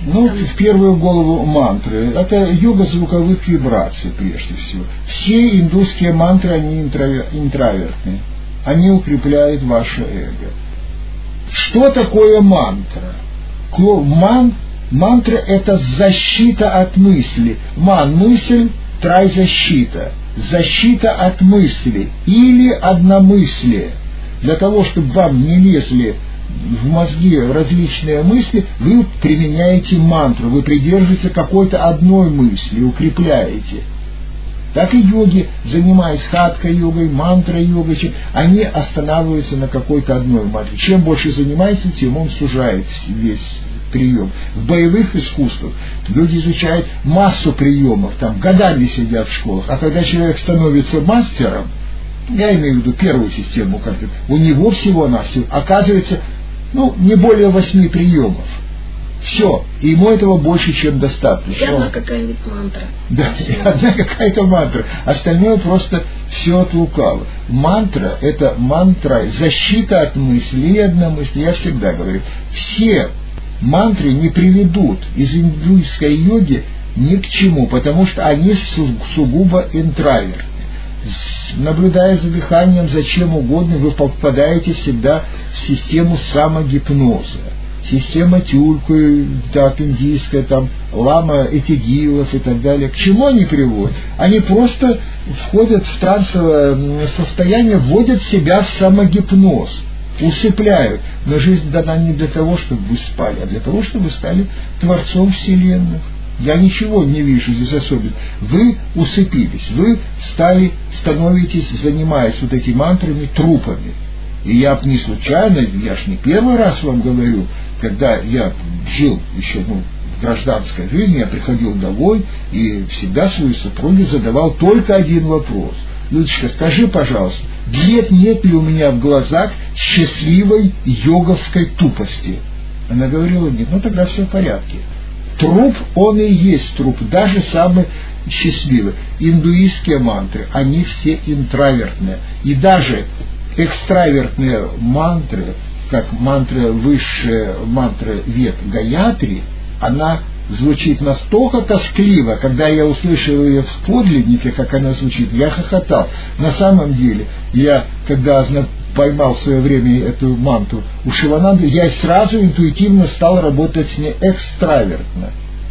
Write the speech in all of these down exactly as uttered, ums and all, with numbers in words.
Ну, в первую голову мантры. Это йога звуковых вибраций, прежде всего. Все индусские мантры, они интровертные. Они укрепляют ваше эго. Что такое мантра? Ман, мантра – это защита от мысли. Ман – мысль, трай – защита. Защита от мысли или одномыслие. Для того, чтобы вам не лезли в мозги различные мысли, вы применяете мантру, вы придерживаетесь какой-то одной мысли, укрепляете. Так и йоги, занимаясь хатха-йогой, мантра-йогой, они останавливаются на какой-то одной мантре. Чем больше занимается, тем он сужает весь прием. В боевых искусствах люди изучают массу приемов, там годами сидят в школах, а когда человек становится мастером, я имею в виду первую систему карты, у него всего-навсего оказывается ну, не более восьми приемов. Все. И ему этого больше, чем достаточно. И одна какая-нибудь мантра. Да, и одна какая-то мантра. Остальное просто все от лукавого. Мантра – это мантра, защита от мысли и одномыслия. Я всегда говорю, все мантры не приведут из индуистской йоги ни к чему, потому что они сугубо интровертны. Наблюдая за дыханием, за чем угодно, вы попадаете всегда в систему самогипноза. Система тюльку, так, индийская, там, лама этигилов и так далее. К чему они приводят? Они просто входят в трансовое состояние, вводят себя в самогипноз, усыпляют. Но жизнь дана не для того, чтобы вы спали, а для того, чтобы вы стали творцом вселенных. Я ничего не вижу здесь особенно. Вы усыпились, вы стали, становитесь, занимаясь вот этими мантрами, трупами. И я не случайно, я ж не первый раз вам говорю, когда я жил еще ну, в гражданской жизни, я приходил домой и всегда свою супруге задавал только один вопрос. Людочка, скажи, пожалуйста, нет, нет ли у меня в глазах счастливой йоговской тупости? Она говорила, нет, ну тогда все в порядке. Труп, он и есть труп, даже самый счастливый. Индуистские мантры, они все интровертные. И даже экстравертные мантры, как мантра, высшая мантра вед Гаятри, она звучит настолько тоскливо, когда я услышал ее в подлиннике, как она звучит, я хохотал. На самом деле, я, когда поймал в свое время эту мантру у Шивананды, я сразу интуитивно стал работать с ней экстравертно.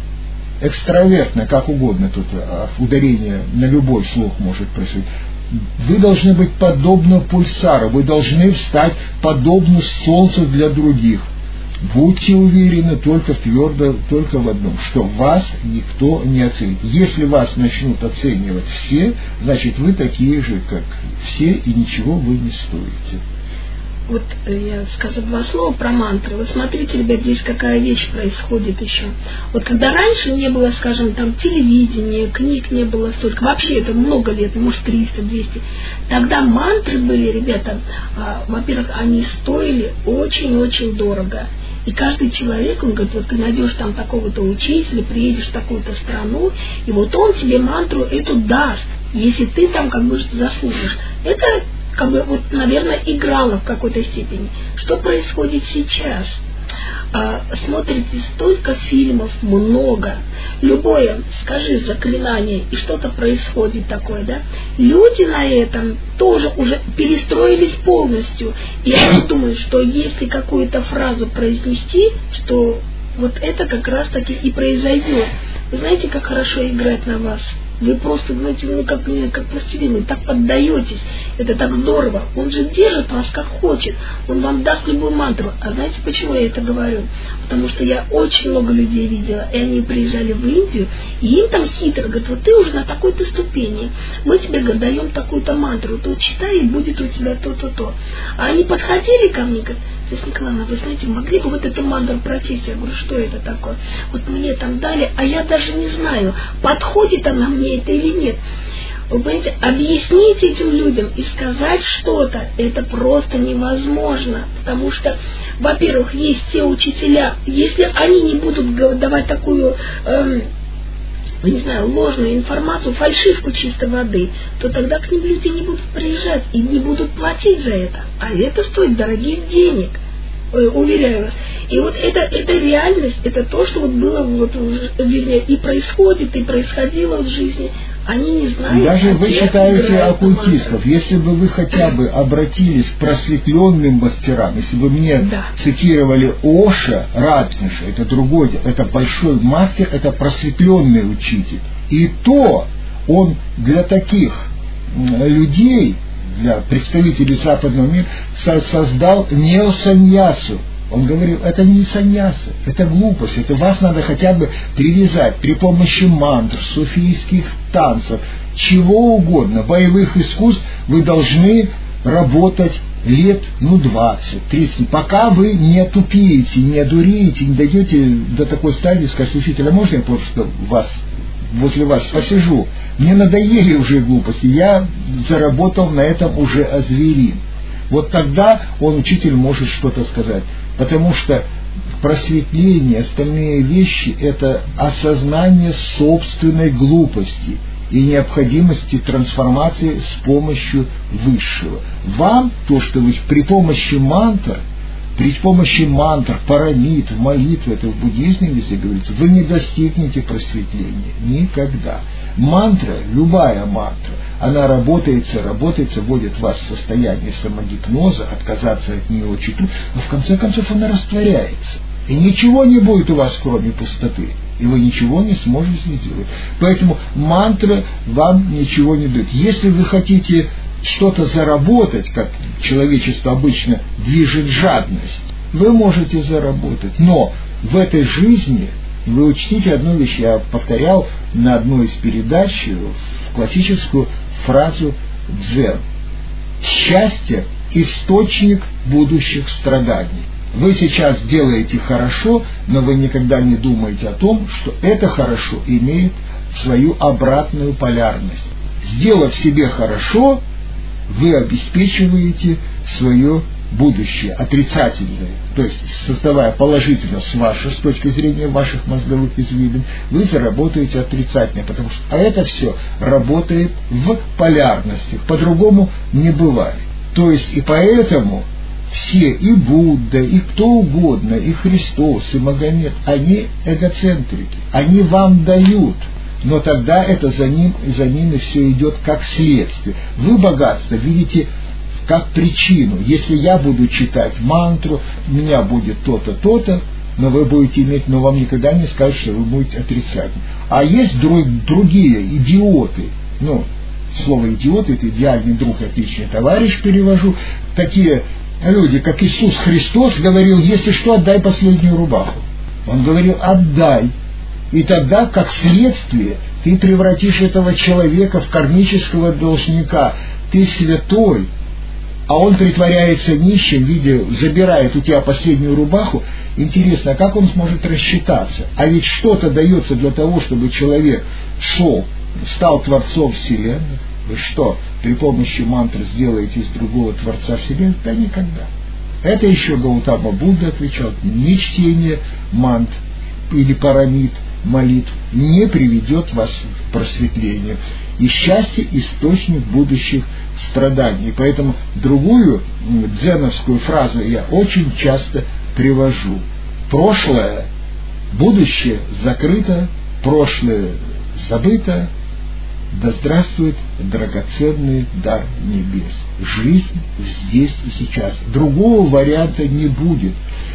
Экстравертно, как угодно, тут ударение на любой слух может происходить. Вы должны быть подобно пульсару, вы должны встать подобно солнцу для других. Будьте уверены только в твердо, только в одном, что вас никто не оценит. Если вас начнут оценивать все, значит вы такие же, как все, и ничего вы не стоите. Вот я скажу два слова про мантры. Вот смотрите, ребят, здесь какая вещь происходит еще. Вот когда раньше не было, скажем, там телевидения, книг не было столько, вообще это много лет, может триста-двести, тогда мантры были, ребята, а, во-первых, они стоили очень-очень дорого. И каждый человек, он говорит, вот ты найдешь там такого-то учителя, приедешь в такую-то страну, и вот он тебе мантру эту даст, если ты там как бы заслужишь. Это как бы, вот, наверное, играло в какой-то степени. Что происходит сейчас? А, смотрите, столько фильмов, много. Любое, скажи заклинание, и что-то происходит такое, да? Люди на этом тоже уже перестроились полностью. И они думают, что если какую-то фразу произнести, что вот это как раз таки и произойдет. Вы знаете, как хорошо играть на вас? Вы просто, знаете, ну, как, как пластилин, вы так поддаетесь. Это так здорово. Он же держит вас как хочет. Он вам даст любую мантру. А знаете, почему я это говорю? Потому что я очень много людей видела, и они приезжали в Индию, и им там хитро говорят, вот ты уже на такой-то ступени, мы тебе даем такую-то мантру, то читай, и будет у тебя то-то-то. А они подходили ко мне и говорят, Зося Николаевна, вы знаете, могли бы вот эту мантру прочесть? Я говорю, что это такое? Вот мне там дали, а я даже не знаю, подходит она мне это или нет. Вы понимаете, объяснить этим людям и сказать что-то, это просто невозможно. Потому что, во-первых, есть те учителя, если они не будут давать такую, эм, не знаю, ложную информацию, фальшивку чистой воды, то тогда к ним люди не будут приезжать и не будут платить за это. А это стоит дорогих денег. уверяю вас. И вот это, это реальность, это то, что вот было, вот, вернее, и происходит, и происходило в жизни. Они не знают. Даже вы считаете оккультистов. Если бы вы хотя бы обратились к просветленным мастерам, если бы мне да. цитировали Оша, Ратниша, это другой, это большой мастер, это просветленный учитель. И то он для таких людей, для представителей западного мира, создал неосаньясу. Он говорил, это не саньяса, это глупость, это вас надо хотя бы привязать при помощи мантр, суфийских танцев, чего угодно, боевых искусств, вы должны работать лет, ну, двадцать, тридцать, пока вы не отупеете, не одуреете, не дойдете до такой стадии, скажете, учитель, а можно я просто вас, возле вас посижу? Мне надоели уже глупости, я заработал на этом уже озверин. Вот тогда он, учитель, может что-то сказать. Потому что просветление, остальные вещи – это осознание собственной глупости и необходимости трансформации с помощью высшего. Вам то, что вы при помощи мантр, при помощи мантр, парамид, молитв, это в буддизме везде говорится, вы не достигнете просветления. Никогда. Мантра, любая мантра, она работается, работается, вводит вас в состояние самогипноза, отказаться от нее очень трудно, но в конце концов она растворяется. И ничего не будет у вас, кроме пустоты. И вы ничего не сможете сделать. Поэтому мантра вам ничего не дает. Если вы хотите что-то заработать, как человечество обычно движет жадность, вы можете заработать. Но в этой жизни вы учтите одну вещь. Я повторял на одной из передач классическую фразу дзен. Счастье – источник будущих страданий. Вы сейчас делаете хорошо, но вы никогда не думаете о том, что это хорошо имеет свою обратную полярность. Сделав себе хорошо, вы обеспечиваете свое будущее отрицательное, то есть создавая положительно с вашей, с точки зрения ваших мозговых извилин, вы заработаете отрицательное, потому что а это все работает в полярностях, по-другому не бывает. То есть и поэтому все, и Будда, и кто угодно, и Христос, и Магомед, они эгоцентрики, они вам дают. Но тогда это за, ним, за ними все идет как следствие. Вы богатство видите как причину. Если я буду читать мантру, у меня будет то-то, то-то, но вы будете иметь, но вам никогда не скажут, что вы будете отрицательны. А есть друг, другие идиоты, ну, слово идиот, это идеальный друг, отличный товарищ, перевожу, такие люди, как Иисус Христос говорил, если что, отдай последнюю рубаху. Он говорил, отдай. И тогда, как следствие, ты превратишь этого человека в кармического должника. Ты святой, а он притворяется нищим, видя, забирает у тебя последнюю рубаху. Интересно, а как он сможет рассчитаться? А ведь что-то дается для того, чтобы человек шел, стал творцом Вселенной. Вы что, при помощи мантры сделаете из другого творца Вселенной? Да никогда. Это еще Гаутама Будда отвечал, не чтение мантр или парамид, молитв не приведет вас к просветлению. И счастье – источник будущих страданий. Поэтому другую дзеновскую фразу я очень часто привожу. Прошлое, будущее закрыто, прошлое забыто, да здравствует драгоценный дар небес. Жизнь здесь и сейчас. Другого варианта не будет.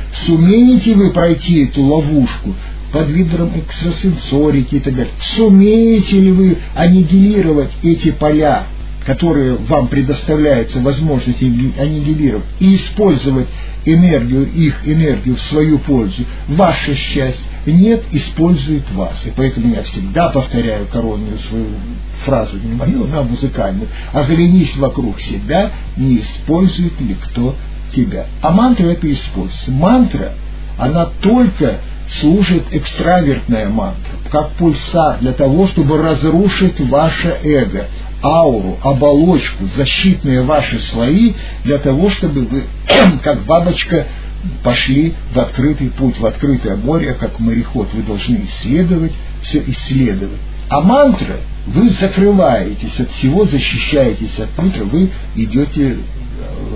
Сумеете вы пройти эту ловушку под видом экстрасенсорики и так далее? Сумеете ли вы аннигилировать эти поля, которые вам предоставляется возможность аннигилировать, и использовать энергию, их энергию в свою пользу? Ваше счастье. Нет, использует вас. И поэтому я всегда повторяю коронную свою фразу, не мою, а музыкальную. Оглянись вокруг себя, не использует ли кто тебя. А мантра это используется. Мантра, она только служит, экстравертная мантра, как пульсар для того, чтобы разрушить ваше эго, ауру, оболочку, защитные ваши слои, для того, чтобы вы, как бабочка, пошли в открытый путь, в открытое море, как мореход. Вы должны исследовать, все исследовать. А мантра, вы закрываетесь от всего, защищаетесь от мантра, вы идете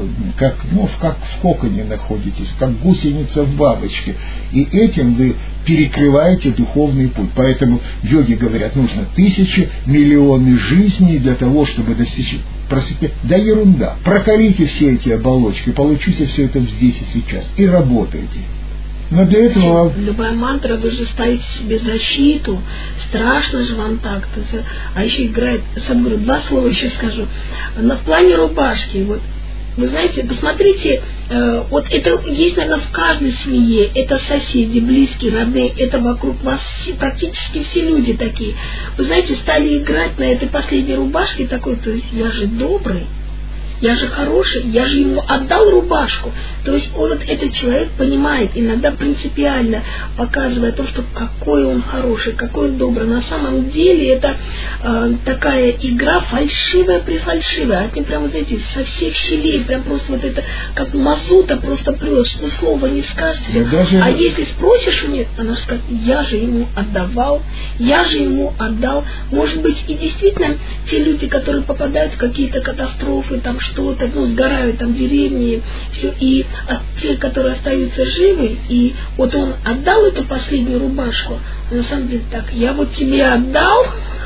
как, ну, как в коконе находитесь, как гусеница в бабочке. И этим вы перекрываете духовный путь. Поэтому йоги говорят, нужно тысячи, миллионы жизней для того, чтобы достичь просветления. Да ерунда. Прокалите все эти оболочки, получите все это здесь и сейчас. И работайте. Но для этого... Любая мантра, вы же ставите себе защиту. Страшно же вам так. А еще играет... Садхгуру, два слова еще скажу. Но в плане рубашки, вот, вы знаете, посмотрите, э, вот это есть, наверное, в каждой семье. Это соседи, близкие, родные, это вокруг вас все, практически все люди такие. Вы знаете, стали играть на этой последней рубашке такой, то есть я же добрый. Я же хороший, я же ему отдал рубашку. То есть он, вот этот человек понимает, иногда принципиально показывая то, что какой он хороший, какой он добрый. На самом деле это э, такая игра фальшивая-префальшивая. От них прям, вот знаете, со всех щелей, прям просто вот это, как мазута просто прет, что слова не скажешь. Даже... А если спросишь у нее, она скажет, я же ему отдавал, я же ему отдал. Может быть, и действительно, те люди, которые попадают в какие-то катастрофы, там что-то, ну, сгорают там деревни, все, и а те, которые остаются живы, и вот он отдал эту последнюю рубашку, а на самом деле так, я вот тебе отдал.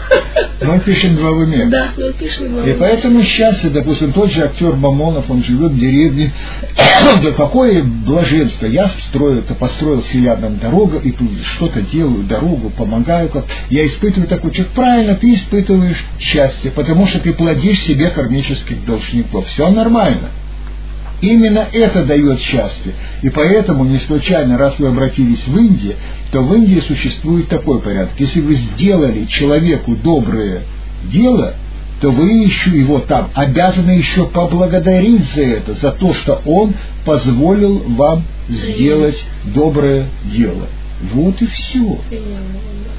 Мы пишем два в уме. Да, мы пишем два в уме. И поэтому счастье, допустим, тот же актер Мамонов, он живет в деревне, да какое блаженство, я строю, это построил селянам дорогу, и тут что-то делаю, дорогу, помогаю, как я испытываю такой человек. Правильно, ты испытываешь счастье, потому что ты плодишь себе кармических должников. Все нормально. Именно это дает счастье. И поэтому, не случайно, раз вы обратились в Индию, то в Индии существует такой порядок. Если вы сделали человеку доброе дело, то вы еще его там обязаны еще поблагодарить за это, за то, что он позволил вам сделать доброе дело. Вот и все.